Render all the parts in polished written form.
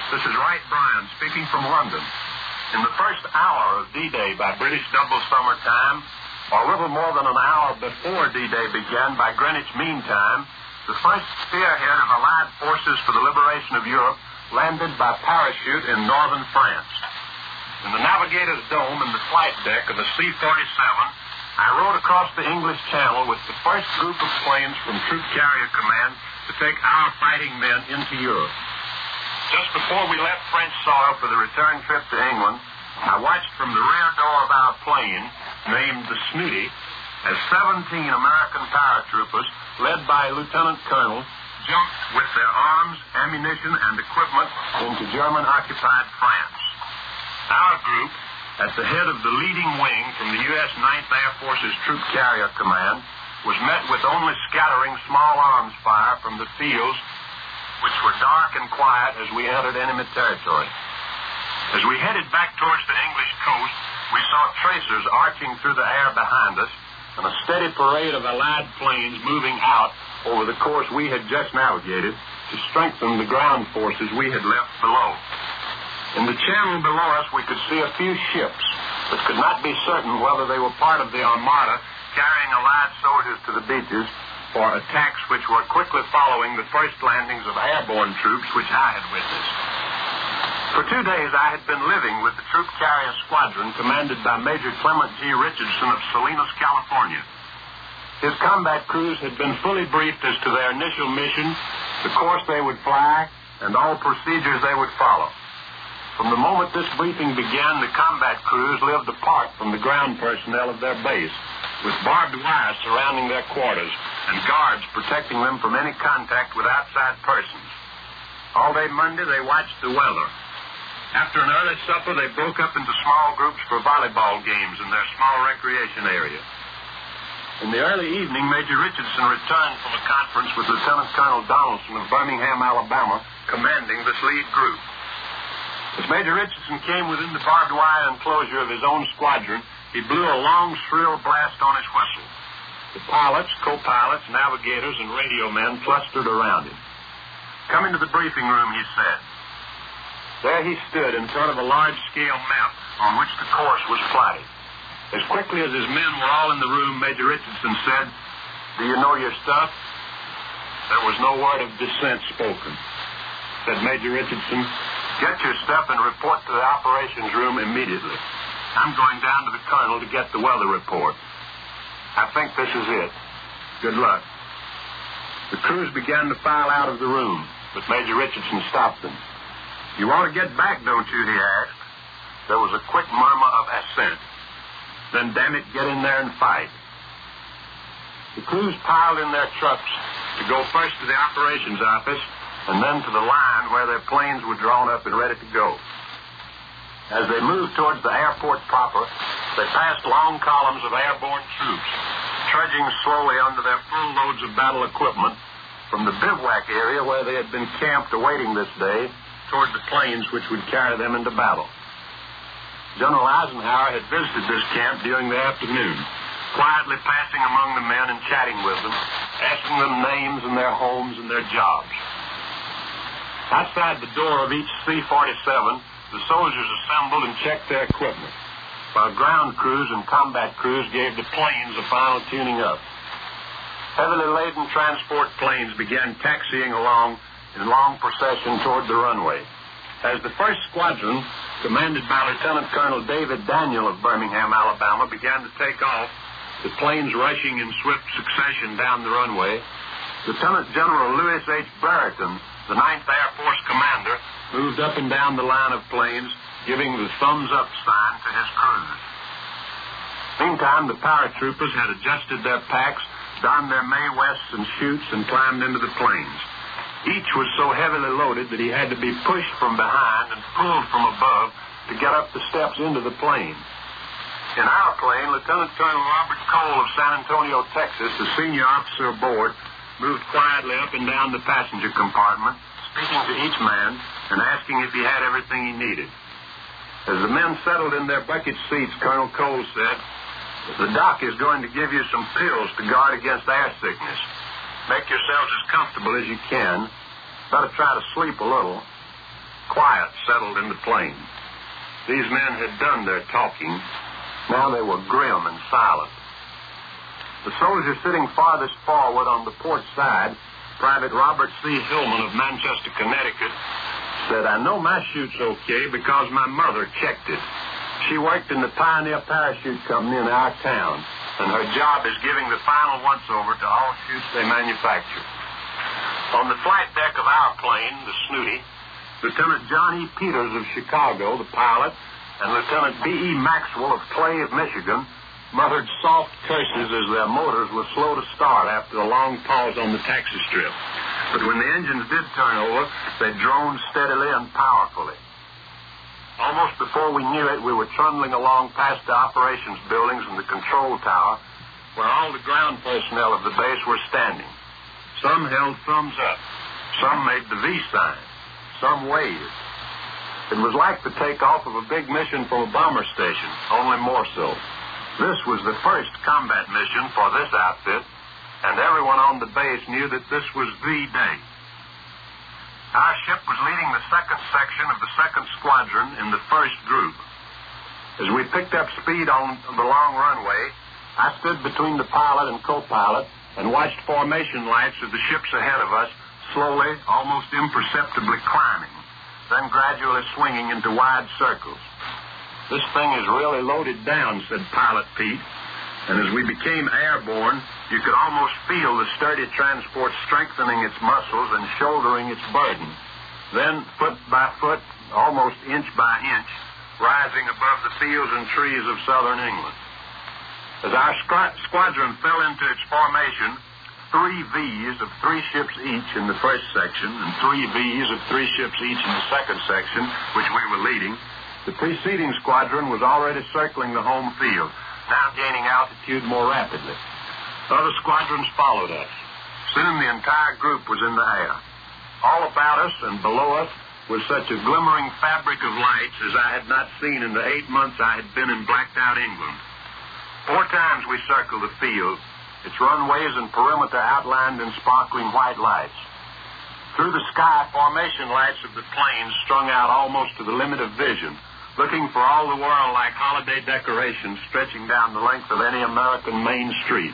This is Wright Bryan speaking from London. In the first hour of D-Day by British double summer time, or a little more than an hour before D-Day began by Greenwich Mean Time, the first spearhead of Allied forces for the liberation of Europe landed by parachute in northern France. In the navigator's dome and the flight deck of the C-47, I rode across the English Channel with the first group of planes from Troop Carrier Command to take our fighting men into Europe. Just before we left French soil for the return trip to England, I watched from the rear door of our plane, named the Snooty, as 17 American paratroopers, led by a lieutenant colonel, jumped with their arms, ammunition, and equipment into German-occupied France. Our group, at the head of the leading wing from the U.S. 9th Air Force's Troop Carrier Command, was met with only scattering small arms fire from the fields, which were dark and quiet as we entered enemy territory. As we headed back towards the English coast, we saw tracers arching through the air behind us and a steady parade of Allied planes moving out over the course we had just navigated to strengthen the ground forces we had left below. In the channel below us, we could see a few ships, but could not be certain whether they were part of the Armada carrying Allied soldiers to the beaches for attacks which were quickly following the first landings of airborne troops which I had witnessed. For 2 days, I had been living with the Troop Carrier Squadron commanded by Major Clement G. Richardson of Salinas, California. His combat crews had been fully briefed as to their initial mission, the course they would fly, and all procedures they would follow. From the moment this briefing began, the combat crews lived apart from the ground personnel of their base, with barbed wire surrounding their quarters and guards protecting them from any contact with outside persons. All day Monday, they watched the weather. After an early supper, they broke up into small groups for volleyball games in their small recreation area. In the early evening, Major Richardson returned from a conference with Lieutenant Colonel Donaldson of Birmingham, Alabama, commanding this lead group. As Major Richardson came within the barbed wire enclosure of his own squadron, he blew a long, shrill blast on his whistle. The pilots, co-pilots, navigators, and radio men clustered around him. "Come into the briefing room," he said. There he stood in front of a large-scale map on which the course was plotted. As quickly as his men were all in the room, Major Richardson said, "Do you know your stuff?" There was no word of dissent spoken. Said Major Richardson, "Get your stuff and report to the operations room immediately. I'm going down to the colonel to get the weather report. I think this is it. Good luck." The crews began to file out of the room, but Major Richardson stopped them. "You want to get back, don't you?" he asked. There was a quick murmur of assent. "Then, damn it, get in there and fight." The crews piled in their trucks to go first to the operations office and then to the line where their planes were drawn up and ready to go. As they moved towards the airport proper, they passed long columns of airborne troops, trudging slowly under their full loads of battle equipment from the bivouac area where they had been camped awaiting this day toward the planes which would carry them into battle. General Eisenhower had visited this camp during the afternoon, quietly passing among the men and chatting with them, asking them names and their homes and their jobs. Outside the door of each C-47, the soldiers assembled and checked their equipment, while ground crews and combat crews gave the planes a final tuning up. Heavily laden transport planes began taxiing along in long procession toward the runway. As the first squadron, commanded by Lieutenant Colonel David Daniel of Birmingham, Alabama, began to take off, the planes rushing in swift succession down the runway, Lieutenant General Louis H. Brereton, the 9th Air Force commander, moved up and down the line of planes, giving the thumbs-up sign to his crews. Meantime, the paratroopers had adjusted their packs, donned their Mae Wests and chutes, and climbed into the planes. Each was so heavily loaded that he had to be pushed from behind and pulled from above to get up the steps into the plane. In our plane, Lieutenant Colonel Robert Cole of San Antonio, Texas, the senior officer aboard, moved quietly up and down the passenger compartment, speaking to each man and asking if he had everything he needed. As the men settled in their bucket seats, Colonel Cole said, "The doc is going to give you some pills to guard against air sickness. Make yourselves as comfortable as you can. Better try to sleep a little." quiet settled in the plane. These men had done their talking. Now they were grim and silent. The soldier sitting farthest forward on the port side, Private Robert C. Hillman of Manchester, Connecticut, said, "I know my chute's okay because my mother checked it. She worked in the Pioneer Parachute Company in our town, and her job is giving the final once-over to all chutes they manufacture." On the flight deck of our plane, the Snooty, Lieutenant John E. Peters of Chicago, the pilot, and Lieutenant B.E. Maxwell of Clay of Michigan muttered soft curses as their motors were slow to start after a long pause on the taxi strip. But when the engines did turn over, they droned steadily and powerfully. Almost before we knew it, we were trundling along past the operations buildings and the control tower, where all the ground personnel of the base were standing. Some held thumbs up. Some made the V sign. Some waved. It was like the takeoff of a big mission from a bomber station, only more so. This was the first combat mission for this outfit, and everyone on the base knew that this was the day. Our ship was leading the second section of the second squadron in the first group. As we picked up speed on the long runway, I stood between the pilot and co-pilot and watched formation lights of the ships ahead of us slowly, almost imperceptibly climbing, then gradually swinging into wide circles. "This thing is really loaded down," said Pilot Pete, and as we became airborne, you could almost feel the sturdy transport strengthening its muscles and shouldering its burden. Then, foot by foot, almost inch by inch, rising above the fields and trees of southern England. As our squadron fell into its formation, 3 Vs of 3 ships each in the first section and 3 Vs of 3 ships each in the second section, which we were leading, the preceding squadron was already circling the home field, now gaining altitude more rapidly. Other squadrons followed us. Soon the entire group was in the air. All about us and below us was such a glimmering fabric of lights as I had not seen in the 8 months I had been in blacked-out England. 4 times we circled the field, its runways and perimeter outlined in sparkling white lights. Through the sky, formation lights of the planes strung out almost to the limit of vision, looking for all the world like holiday decorations stretching down the length of any American main street.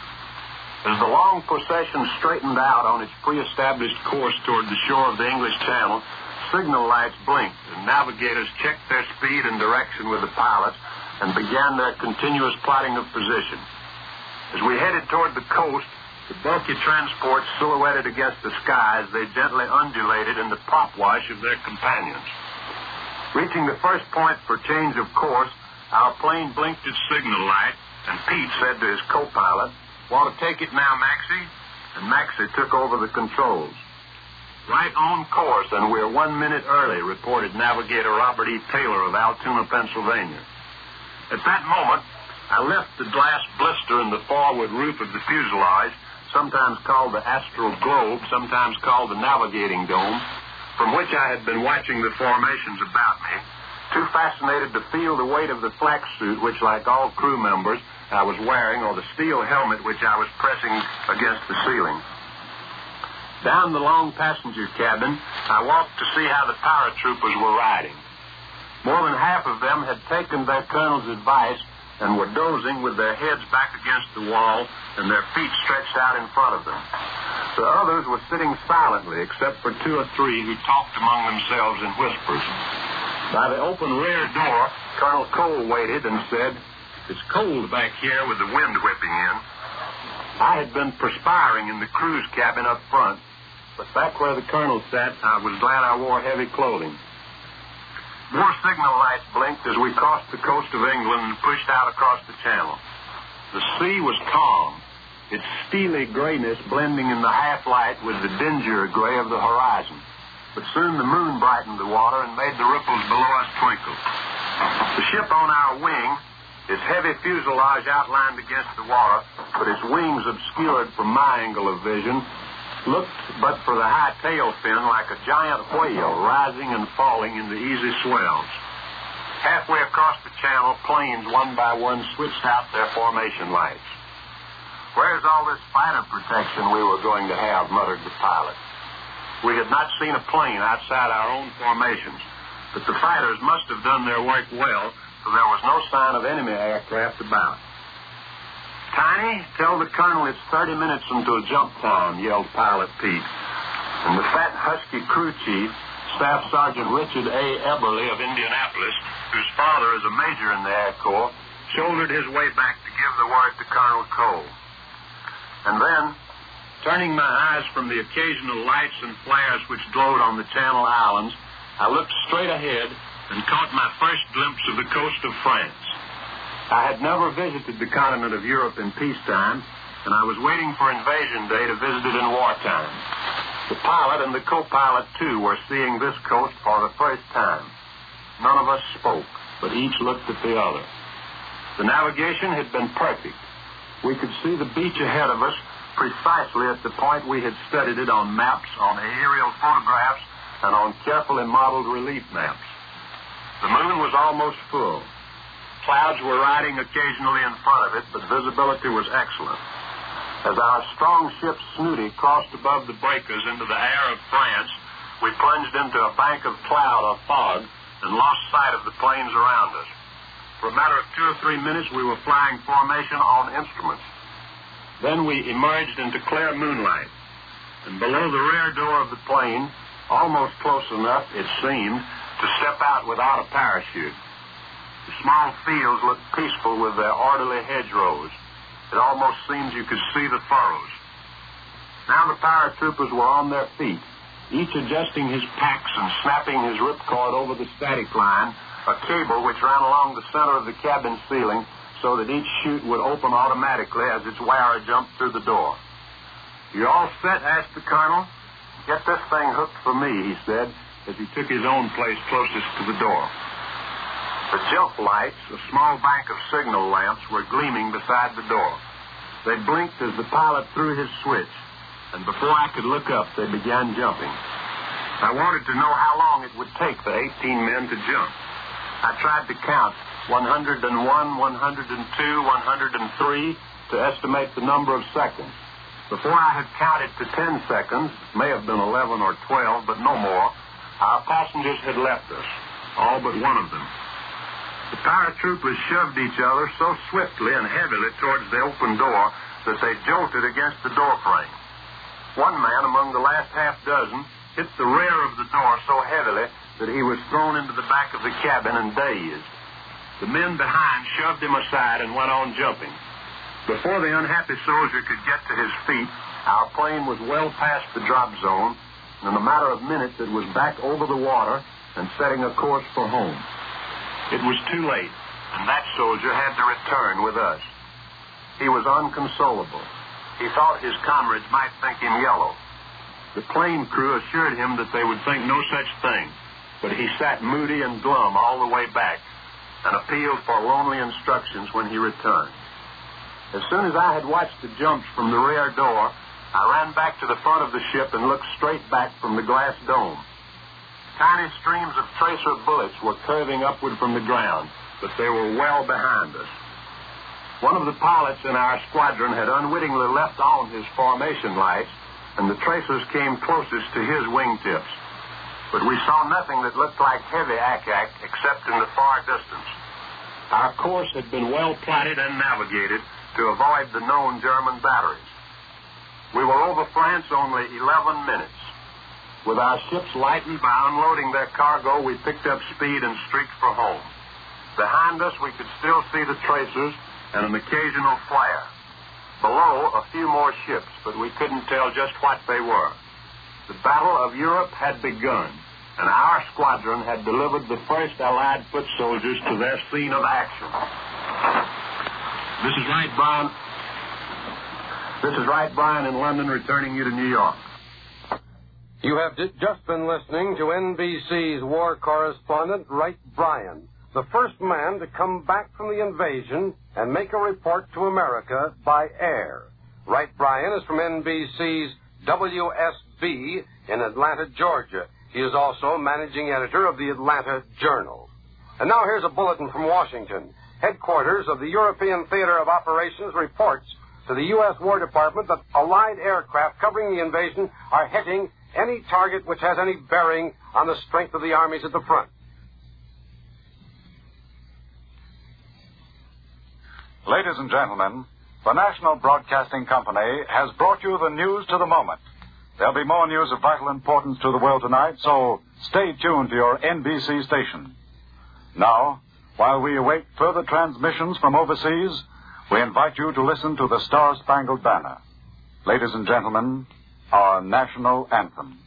As the long procession straightened out on its pre-established course toward the shore of the English Channel, signal lights blinked, and navigators checked their speed and direction with the pilots and began their continuous plotting of position. As we headed toward the coast, the bulky transports silhouetted against the sky as they gently undulated in the prop wash of their companions. Reaching the first point for change of course, our plane blinked its signal light, and Pete said to his co-pilot, "Want to take it now, Maxie?" And Maxie took over the controls. "Right on course, and we're 1 minute early," reported Navigator Robert E. Taylor of Altoona, Pennsylvania. At that moment, I left the glass blister in the forward roof of the fuselage, sometimes called the astral globe, sometimes called the navigating dome, from which I had been watching the formations about me, too fascinated to feel the weight of the flak suit which, like all crew members, I was wearing, or the steel helmet which I was pressing against the ceiling. Down the long passenger cabin, I walked to see how the paratroopers were riding. More than half of them had taken their colonel's advice and were dozing with their heads back against the wall and their feet stretched out in front of them. The others were sitting silently, except for 2 or 3 who talked among themselves in whispers. By the open rear door, Colonel Cole waited and said, "It's cold back here with the wind whipping in." I had been perspiring in the crew's cabin up front, but back where the colonel sat, I was glad I wore heavy clothing. More signal lights blinked as we crossed the coast of England and pushed out across the channel. The sea was calm, its steely grayness blending in the half-light with the dingier gray of the horizon. But soon the moon brightened the water and made the ripples below us twinkle. The ship on our wing, its heavy fuselage outlined against the water, but its wings obscured from my angle of vision, looked, but for the high tail fin, like a giant whale rising and falling in the easy swells. Halfway across the channel, planes one by one switched out their formation lights. "Where's all this fighter protection we were going to have?" muttered the pilot. We had not seen a plane outside our own formations, but the fighters must have done their work well, for there was no sign of enemy aircraft about. "Tiny, tell the colonel it's 30 minutes until jump time," yelled Pilot Pete. And the fat, husky crew chief, Staff Sergeant Richard A. Eberly of Indianapolis, whose father is a major in the Air Corps, shouldered his way back to give the word to Colonel Cole. And then, turning my eyes from the occasional lights and flares which glowed on the Channel Islands, I looked straight ahead and caught my first glimpse of the coast of France. I had never visited the continent of Europe in peacetime, and I was waiting for invasion day to visit it in wartime. The pilot and the co-pilot, too, were seeing this coast for the first time. None of us spoke, but each looked at the other. The navigation had been perfect. We could see the beach ahead of us precisely at the point we had studied it on maps, on aerial photographs, and on carefully modeled relief maps. The moon was almost full. Clouds were riding occasionally in front of it, but visibility was excellent. As our strong ship Snooty crossed above the breakers into the air of France, we plunged into a bank of cloud or fog and lost sight of the planes around us. For a matter of 2 or 3 minutes, we were flying formation on instruments. Then we emerged into clear moonlight, and below the rear door of the plane, almost close enough, it seemed, to step out without a parachute. The small fields looked peaceful with their orderly hedgerows. It almost seemed you could see the furrows. Now the paratroopers were on their feet, each adjusting his packs and snapping his ripcord over the static line, a cable which ran along the center of the cabin ceiling so that each chute would open automatically as its wearer jumped through the door. "You all set?" asked the colonel. "Get this thing hooked for me," he said, as he took his own place closest to the door. The jump lights, a small bank of signal lamps, were gleaming beside the door. They blinked as the pilot threw his switch, and before I could look up, they began jumping. I wanted to know how long it would take the 18 men to jump. I tried to count 101, 102, 103 to estimate the number of seconds. Before I had counted to 10 seconds, it may have been 11 or 12, but no more, our passengers had left us, all but one of them. The paratroopers shoved each other so swiftly and heavily towards the open door that they jolted against the doorframe. One man among the last half dozen hit the rear of the door so heavily that he was thrown into the back of the cabin and dazed. The men behind shoved him aside and went on jumping. Before the unhappy soldier could get to his feet, our plane was well past the drop zone, and in a matter of minutes it was back over the water and setting a course for home. It was too late, and that soldier had to return with us. He was unconsolable. He thought his comrades might think him yellow. The plane crew assured him that they would think no such thing, but he sat moody and glum all the way back and appealed for lonely instructions when he returned. As soon as I had watched the jumps from the rear door, I ran back to the front of the ship and looked straight back from the glass dome. Tiny streams of tracer bullets were curving upward from the ground, but they were well behind us. One of the pilots in our squadron had unwittingly left on his formation lights, and the tracers came closest to his wingtips. But we saw nothing that looked like heavy ack-ack except in the far distance. Our course had been well plotted and navigated to avoid the known German batteries. We were over France only 11 minutes. With our ships lightened by unloading their cargo, we picked up speed and streaked for home. Behind us, we could still see the tracers and an occasional flare. Below, a few more ships, but we couldn't tell just what they were. The Battle of Europe had begun, and our squadron had delivered the first Allied foot soldiers to their scene of action. This is Wright Bryan in London, returning you to New York. You have just been listening to NBC's war correspondent, Wright Bryan, the first man to come back from the invasion and make a report to America by air. Wright Bryan is from NBC's WSB in Atlanta, Georgia. He is also managing editor of the Atlanta Journal. And now here's a bulletin from Washington. Headquarters of the European Theater of Operations reports to the U.S. War Department that Allied aircraft covering the invasion are hitting any target which has any bearing on the strength of the armies at the front. Ladies and gentlemen, the National Broadcasting Company has brought you the news to the moment. There'll be more news of vital importance to the world tonight, so stay tuned to your NBC station. Now, while we await further transmissions from overseas, we invite you to listen to the Star-Spangled Banner. Ladies and gentlemen, our national anthem.